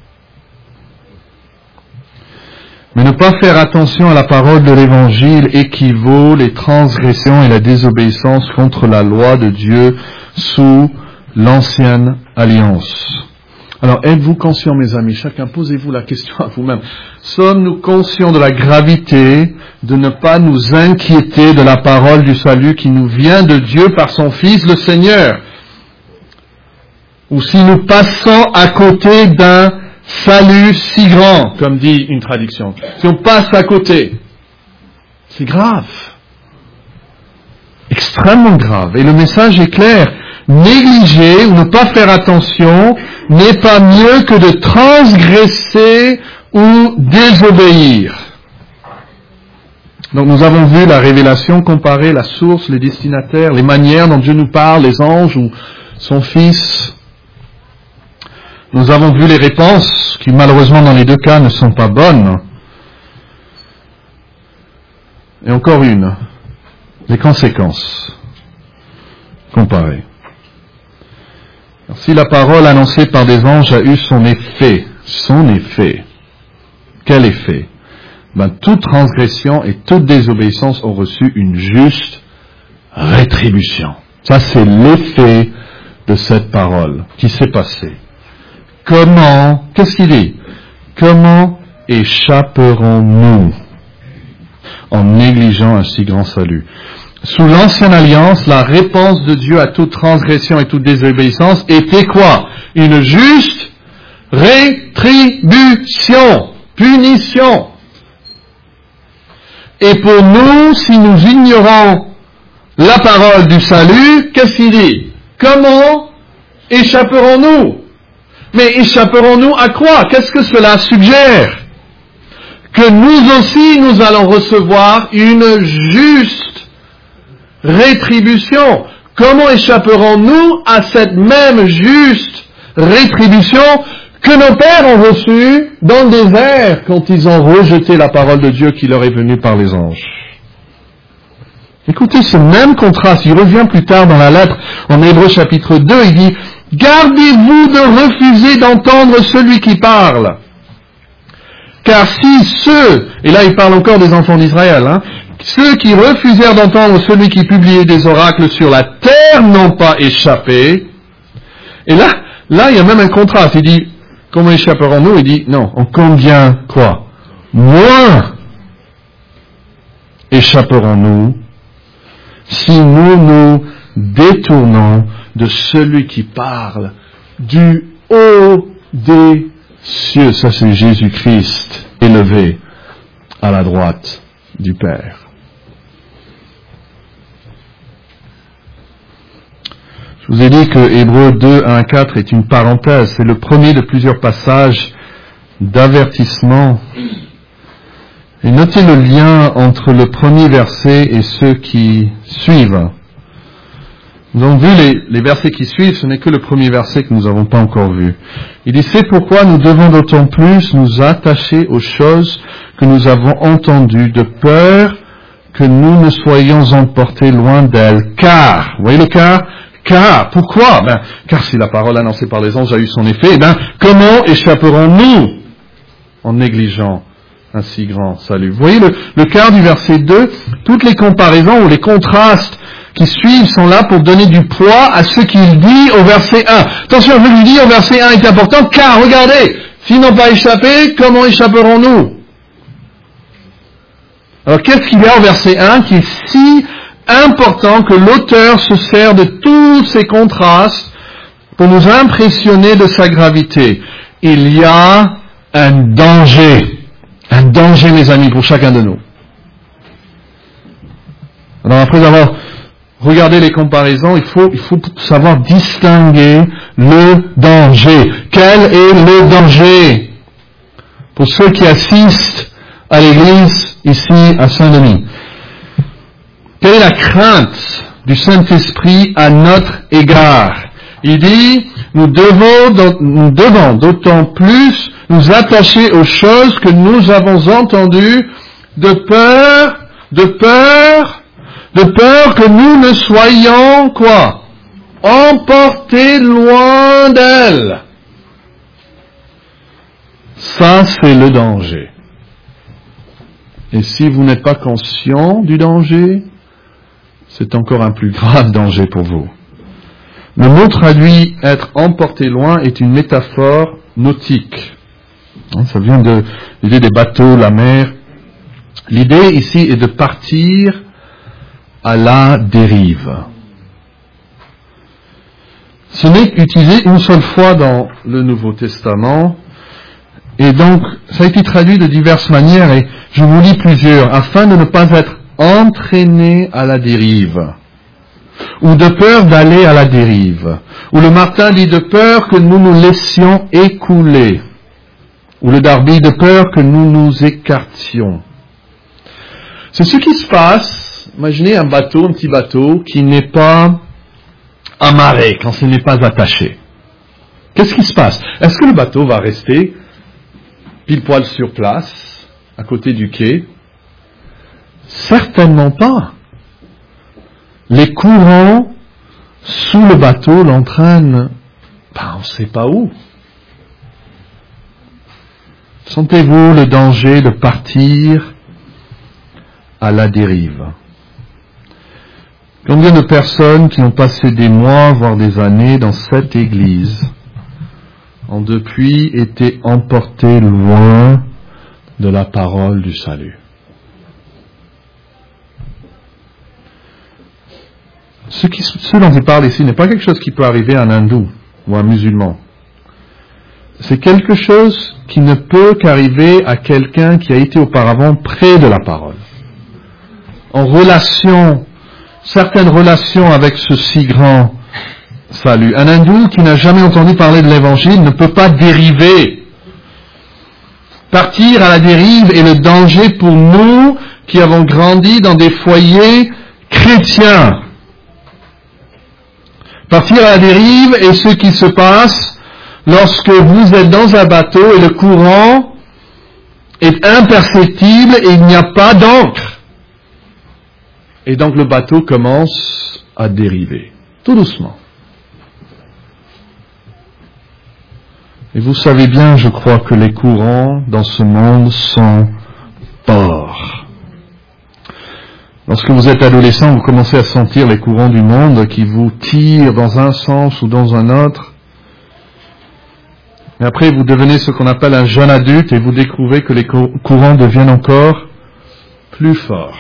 Mais ne pas faire attention à la parole de l'Évangile équivaut les transgressions et la désobéissance contre la loi de Dieu sous l'ancienne alliance. Alors, êtes-vous conscients, mes amis? Chacun, posez-vous la question à vous-même. Sommes-nous conscients de la gravité de ne pas nous inquiéter de la parole du salut qui nous vient de Dieu par son Fils, le Seigneur? Ou si nous passons à côté d'un salut si grand, comme dit une traduction. Si on passe à côté, c'est grave. Extrêmement grave. Et le message est clair. Négliger ou ne pas faire attention n'est pas mieux que de transgresser ou désobéir. Donc nous avons vu la révélation comparer la source, les destinataires, les manières dont Dieu nous parle, les anges ou son Fils. Nous avons vu les réponses qui malheureusement dans les deux cas ne sont pas bonnes. Et encore une, les conséquences comparées. Si la parole annoncée par des anges a eu son effet, son effet, quel effet? Ben, toute transgression et toute désobéissance ont reçu une juste rétribution. Ça, c'est l'effet de cette parole qui s'est passée. Comment, qu'est-ce qu'il dit? Comment échapperons-nous en négligeant un si grand salut? Sous l'ancienne alliance, la réponse de Dieu à toute transgression et toute désobéissance était quoi? Une juste rétribution, punition. Et pour nous, si nous ignorons la parole du salut, qu'est-ce qu'il dit? Comment échapperons-nous? Mais échapperons-nous à quoi? Qu'est-ce que cela suggère? Que nous aussi, nous allons recevoir une juste rétribution. Comment échapperons-nous à cette même juste rétribution que nos pères ont reçu dans le désert quand ils ont rejeté la parole de Dieu qui leur est venue par les anges. Écoutez ce même contraste, il revient plus tard dans la lettre en Hébreux chapitre deux, il dit « Gardez-vous de refuser d'entendre celui qui parle. Car si ceux, et là il parle encore des enfants d'Israël, hein, ceux qui refusèrent d'entendre celui qui publiait des oracles sur la terre n'ont pas échappé. » Et là, là il y a même un contraste, il dit « Comment échapperons-nous » Il dit « Non, en combien quoi moins échapperons-nous si nous nous détournons de celui qui parle du haut des cieux. » Ça c'est Jésus-Christ élevé à la droite du Père. Je vous ai dit que Hébreux deux, un à quatre est une parenthèse. C'est le premier de plusieurs passages d'avertissement. Et notez le lien entre le premier verset et ceux qui suivent. Nous avons vu les, les versets qui suivent, ce n'est que le premier verset que nous n'avons pas encore vu. Il dit, c'est pourquoi nous devons d'autant plus nous attacher aux choses que nous avons entendues, de peur que nous ne soyons emportés loin d'elles. Car, vous voyez le car? Car, pourquoi? Ben, car si la parole annoncée par les anges a eu son effet, ben, comment échapperons-nous en négligeant un si grand salut? Vous voyez le, le quart du verset deux, toutes les comparaisons ou les contrastes qui suivent sont là pour donner du poids à ce qu'il dit au verset un. Attention, je lui dis au verset un est important, car regardez, s'ils n'ont pas échappé, comment échapperons-nous? Alors qu'est-ce qu'il y a au verset un qui est si important que l'auteur se sert de tous ces contrastes pour nous impressionner de sa gravité? Il y a un danger. Un danger, mes amis, pour chacun de nous. Alors, après avoir regardé les comparaisons, il faut, il faut savoir distinguer le danger. Quel est le danger? Pour ceux qui assistent à l'église ici à Saint-Denis, quelle est la crainte du Saint-Esprit à notre égard? Il dit, nous devons, nous devons d'autant plus nous attacher aux choses que nous avons entendues de peur, de peur, de peur que nous ne soyons, quoi? Emportés loin d'elles. Ça, c'est le danger. Et si vous n'êtes pas conscient du danger, c'est encore un plus grave danger pour vous. Le mot traduit « être emporté loin » est une métaphore nautique. Ça vient de l'idée des bateaux, la mer. L'idée ici est de partir à la dérive. Ce n'est utilisé une seule fois dans le Nouveau Testament, et donc ça a été traduit de diverses manières, et je vous lis plusieurs, afin de ne pas être entraîné à la dérive, ou de peur d'aller à la dérive, ou le Martin dit de peur que nous nous laissions écouler, ou le Darby de peur que nous nous écartions. C'est ce qui se passe, imaginez un bateau, un petit bateau, qui n'est pas amarré, quand il n'est pas attaché. Qu'est-ce qui se passe? Est-ce que le bateau va rester pile poil sur place, à côté du quai? Certainement pas. Les courants sous le bateau l'entraînent, ben, on ne sait pas où. Sentez-vous le danger de partir à la dérive? Combien de personnes qui ont passé des mois, voire des années dans cette église ont depuis été emportées loin de la parole du salut? Ce, qui, ce dont il parle ici n'est pas quelque chose qui peut arriver à un hindou ou à un musulman. C'est quelque chose qui ne peut qu'arriver à quelqu'un qui a été auparavant près de la parole, en relation, certaines relations avec ce si grand salut. Un hindou qui n'a jamais entendu parler de l'évangile ne peut pas dériver. Partir à la dérive est le danger pour nous qui avons grandi dans des foyers chrétiens. Partir à la dérive est ce qui se passe lorsque vous êtes dans un bateau et le courant est imperceptible et il n'y a pas d'ancre. Et donc le bateau commence à dériver, tout doucement. Et vous savez bien, je crois, que les courants dans ce monde sont forts. Lorsque vous êtes adolescent, vous commencez à sentir les courants du monde qui vous tirent dans un sens ou dans un autre. Et après, vous devenez ce qu'on appelle un jeune adulte et vous découvrez que les courants deviennent encore plus forts.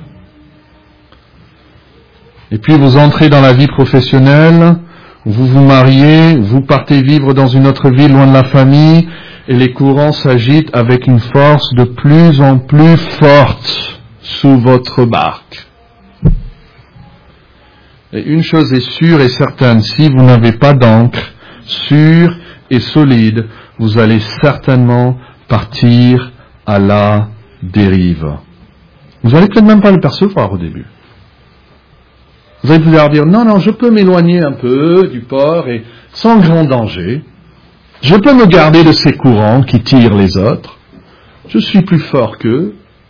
Et puis vous entrez dans la vie professionnelle, vous vous mariez, vous partez vivre dans une autre ville loin de la famille, et les courants s'agitent avec une force de plus en plus forte sous votre barque. Et une chose est sûre et certaine, si vous n'avez pas d'ancre sûre et solide, vous allez certainement partir à la dérive. Vous n'allez peut-être même pas le percevoir au début. Vous allez pouvoir dire, non, non, je peux m'éloigner un peu du port et sans grand danger. Je peux me garder de ces courants qui tirent les autres. Je suis plus fort qu'eux.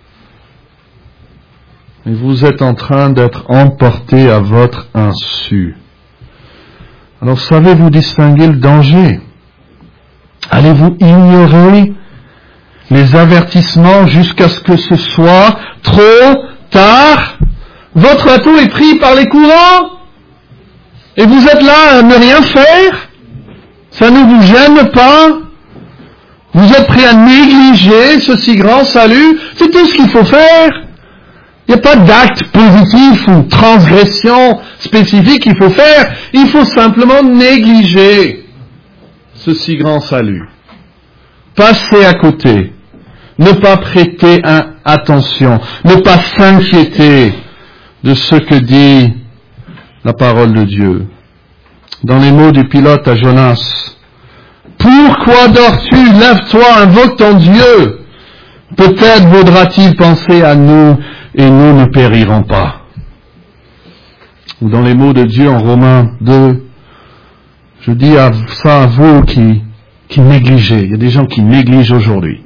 Et vous êtes en train d'être emporté à votre insu. Alors savez-vous distinguer le danger? Allez-vous ignorer les avertissements jusqu'à ce que ce soit trop tard? Votre bateau est pris par les courants et vous êtes là à ne rien faire. Ça ne vous gêne pas. Vous êtes prêt à négliger ce si grand salut. C'est tout ce qu'il faut faire. Il n'y a pas d'acte positif ou transgression spécifique qu'il faut faire. Il faut simplement négliger ce si grand salut. Passer à côté. Ne pas prêter un, attention. Ne pas s'inquiéter de ce que dit la parole de Dieu. Dans les mots du pilote à Jonas, « Pourquoi dors-tu? Lève-toi, invoque ton Dieu. Peut-être vaudra-t-il penser à nous et nous ne périrons pas. » Ou dans les mots de Dieu en Romains deux, je dis à ça à vous qui, qui négligez. Il y a des gens qui négligent aujourd'hui.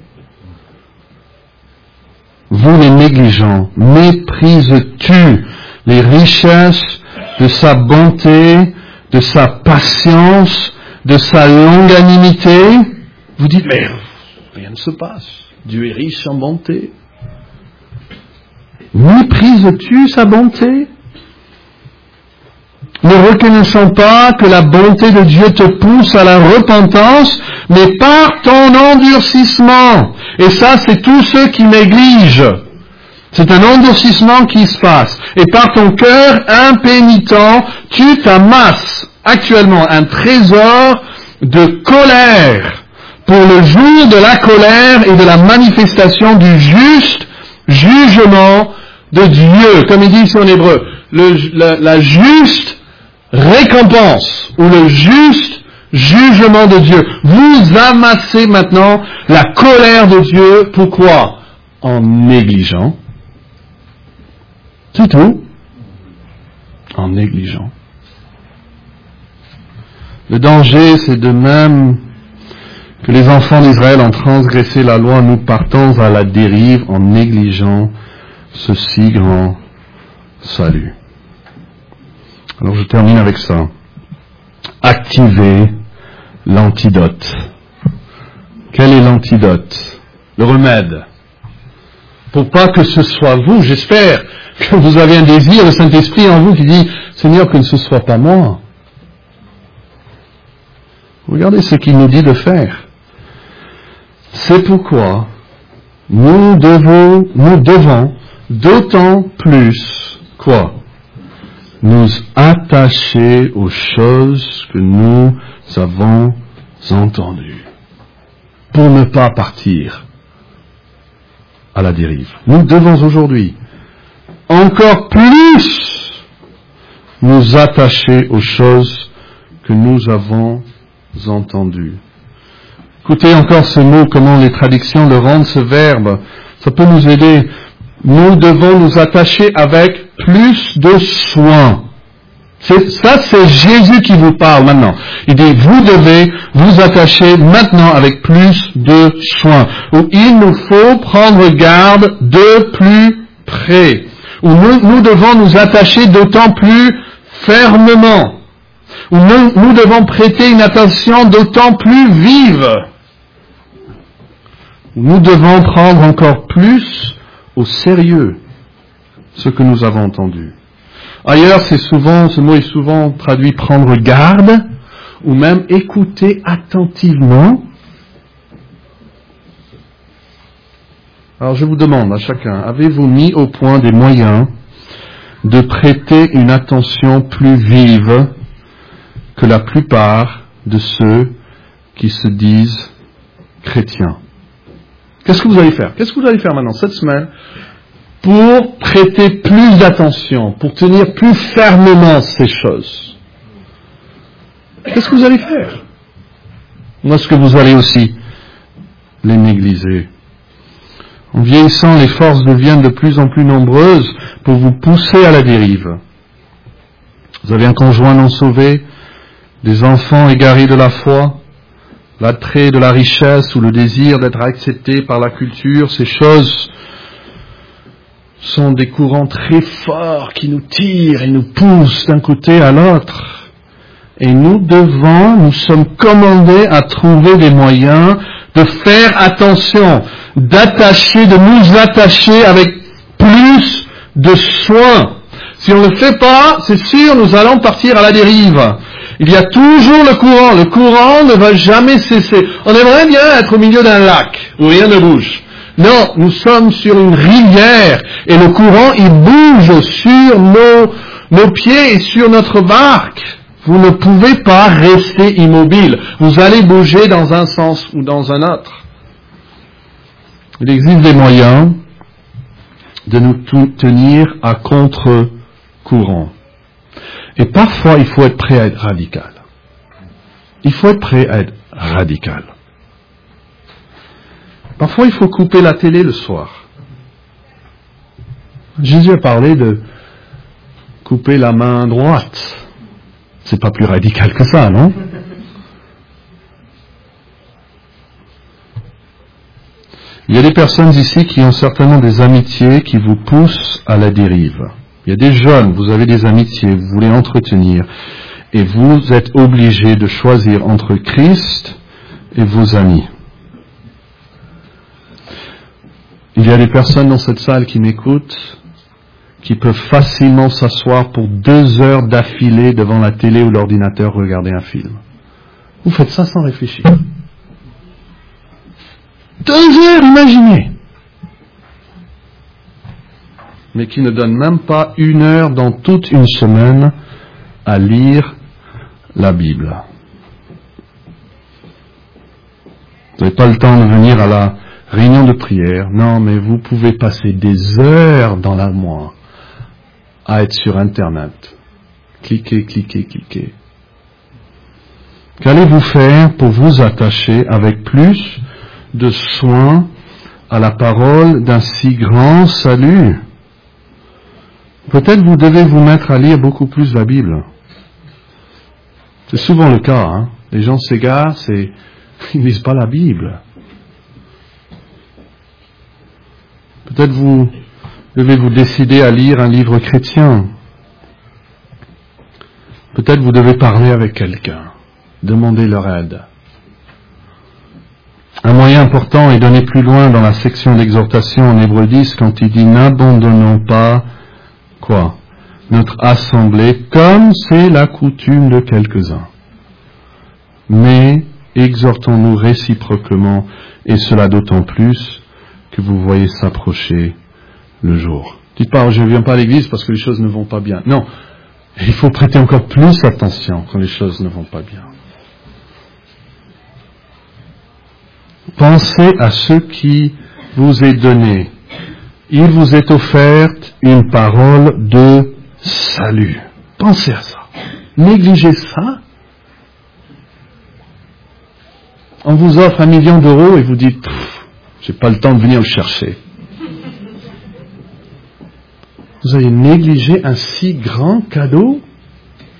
Vous les négligents, méprises-tu les richesses de sa bonté, de sa patience, de sa longanimité? Vous dites, mais rien ne se passe. Dieu est riche en bonté. Méprises-tu sa bonté? Ne reconnaissant pas que la bonté de Dieu te pousse à la repentance, mais par ton endurcissement. Et ça, c'est tous ceux qui négligent. C'est un endurcissement qui se passe. Et par ton cœur impénitent, tu t'amasses actuellement un trésor de colère pour le jour de la colère et de la manifestation du juste jugement de Dieu. Comme il dit ici en hébreu, le, la, la juste récompense ou le juste jugement de Dieu. Vous amassez maintenant la colère de Dieu. Pourquoi? En négligeant. C'est tout. En négligeant. Le danger, c'est de même que les enfants d'Israël ont transgressé la loi, nous partons à la dérive en négligeant ce si grand salut. Alors je termine avec ça. Activez l'antidote. Quel est l'antidote? Le remède. Pour pas que ce soit vous, j'espère que vous avez un désir, le Saint-Esprit en vous qui dit, Seigneur, que ce ne soit pas moi. Regardez ce qu'il nous dit de faire. C'est pourquoi nous devons, nous devons d'autant plus, quoi? Nous attacher aux choses que nous avons entendues, pour ne pas partir à la dérive. Nous devons aujourd'hui encore plus nous attacher aux choses que nous avons entendues. Écoutez encore ce mot, comment les traductions le rendent, ce verbe. Ça peut nous aider. Nous devons nous attacher avec plus de soin. C'est, ça, c'est Jésus qui vous parle maintenant. Il dit, vous devez vous attacher maintenant avec plus de soin. Où il nous faut prendre garde de plus près. Où nous, nous devons nous attacher d'autant plus fermement. Où nous, nous devons prêter une attention d'autant plus vive. Où nous devons prendre encore plus au sérieux ce que nous avons entendu. Ailleurs, c'est souvent, ce mot est souvent traduit prendre garde, ou même écouter attentivement. Alors je vous demande à chacun, avez-vous mis au point des moyens de prêter une attention plus vive que la plupart de ceux qui se disent chrétiens? Qu'est-ce que vous allez faire? Qu'est-ce que vous allez faire maintenant, cette semaine, pour prêter plus d'attention, pour tenir plus fermement ces choses? Qu'est-ce que vous allez faire? Ou est-ce que vous allez aussi les négliger? En vieillissant, les forces deviennent de plus en plus nombreuses pour vous pousser à la dérive. Vous avez un conjoint non sauvé, des enfants égarés de la foi, l'attrait de la richesse ou le désir d'être accepté par la culture, ces choses sont des courants très forts qui nous tirent et nous poussent d'un côté à l'autre. Et nous devons, nous sommes commandés à trouver des moyens de faire attention, d'attacher, de nous attacher avec plus de soin. Si on ne le fait pas, c'est sûr, nous allons partir à la dérive. Il y a toujours le courant. Le courant ne va jamais cesser. On aimerait bien être au milieu d'un lac où rien ne bouge. Non, nous sommes sur une rivière et le courant, il bouge sur nos, nos pieds et sur notre barque. Vous ne pouvez pas rester immobile. Vous allez bouger dans un sens ou dans un autre. Il existe des moyens de nous tenir à contre-courant. Et parfois, il faut être prêt à être radical. Il faut être prêt à être radical. Parfois, il faut couper la télé le soir. Jésus a parlé de couper la main droite. C'est pas plus radical que ça, non? Il y a des personnes ici qui ont certainement des amitiés qui vous poussent à la dérive. Il y a des jeunes, vous avez des amitiés, vous voulez entretenir, et vous êtes obligés de choisir entre Christ et vos amis. Il y a des personnes dans cette salle qui m'écoutent, qui peuvent facilement s'asseoir pour deux heures d'affilée devant la télé ou l'ordinateur regarder un film. Vous faites ça sans réfléchir. Deux heures, imaginez. Mais qui ne donnent même pas une heure dans toute une semaine à lire la Bible. Vous n'avez pas le temps de venir à la réunion de prière. Non, mais vous pouvez passer des heures dans la mois à être sur Internet. Cliquez, cliquez, cliquez. Qu'allez-vous faire pour vous attacher avec plus de soin à la parole d'un si grand salut? Peut-être vous devez vous mettre à lire beaucoup plus la Bible. C'est souvent le cas. Hein. Les gens s'égarent, c'est... ils ne lisent pas la Bible. Peut-être vous devez vous décider à lire un livre chrétien. Peut-être vous devez parler avec quelqu'un, demander leur aide. Un moyen important est donné plus loin dans la section d'exhortation en Hébreux dix quand il dit « N'abandonnons pas quoi notre assemblée comme c'est la coutume de quelques-uns, mais exhortons-nous réciproquement et cela d'autant plus que vous voyez s'approcher le jour. » Dites pas, oh, je ne viens pas à l'église parce que les choses ne vont pas bien. Non, il faut prêter encore plus attention quand les choses ne vont pas bien. Pensez à ce qui vous est donné. Il vous est offerte une parole de salut. Pensez à ça. Négligez ça. On vous offre un million d'euros et vous dites, j'ai pas le temps de venir le chercher. Vous avez négligé un si grand cadeau?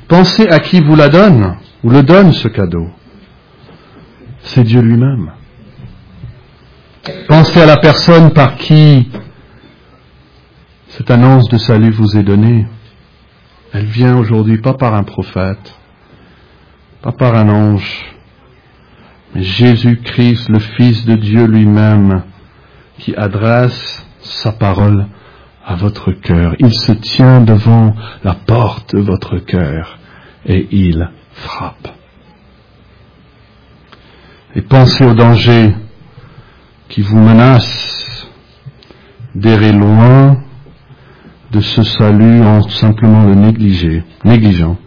Pensez à qui vous la donne, ou le donne ce cadeau. C'est Dieu lui-même. Pensez à la personne par qui cette annonce de salut vous est donnée. Elle vient aujourd'hui pas par un prophète, pas par un ange, mais Jésus-Christ, le Fils de Dieu lui-même, qui adresse sa parole à votre cœur. Il se tient devant la porte de votre cœur et il frappe. Et pensez au danger qui vous menace d'errer loin de ce salut en simplement le négliger, négligeant.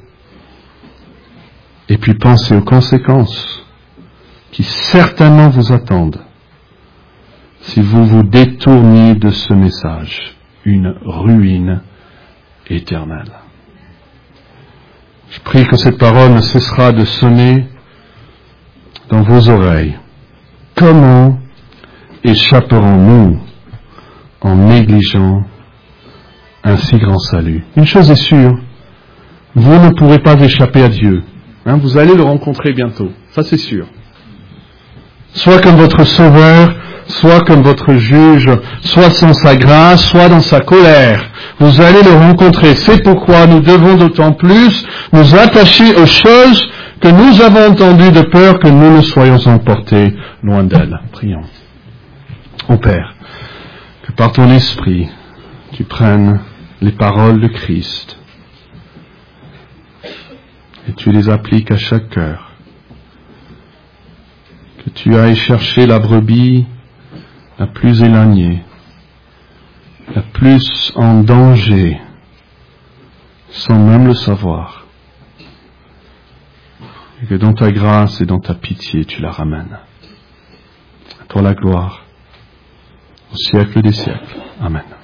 Et puis pensez aux conséquences qui certainement vous attendent si vous vous détourniez de ce message, une ruine éternelle. Je prie que cette parole ne cessera de sonner dans vos oreilles. Comment échapperons-nous en négligeant un si grand salut? Une chose est sûre, vous ne pourrez pas échapper à Dieu. Hein, vous allez le rencontrer bientôt, ça c'est sûr. Soit comme votre sauveur, soit comme votre juge, soit sans sa grâce, soit dans sa colère. Vous allez le rencontrer. C'est pourquoi nous devons d'autant plus nous attacher aux choses que nous avons entendues de peur que nous ne soyons emportés loin d'elles. Prions. Ô Père, que par ton esprit, tu prennes les paroles de Christ et tu les appliques à chaque cœur. Que tu ailles chercher la brebis la plus éloignée, la plus en danger, sans même le savoir. Et que dans ta grâce et dans ta pitié, tu la ramènes. À toi la gloire, au siècle des siècles. Amen.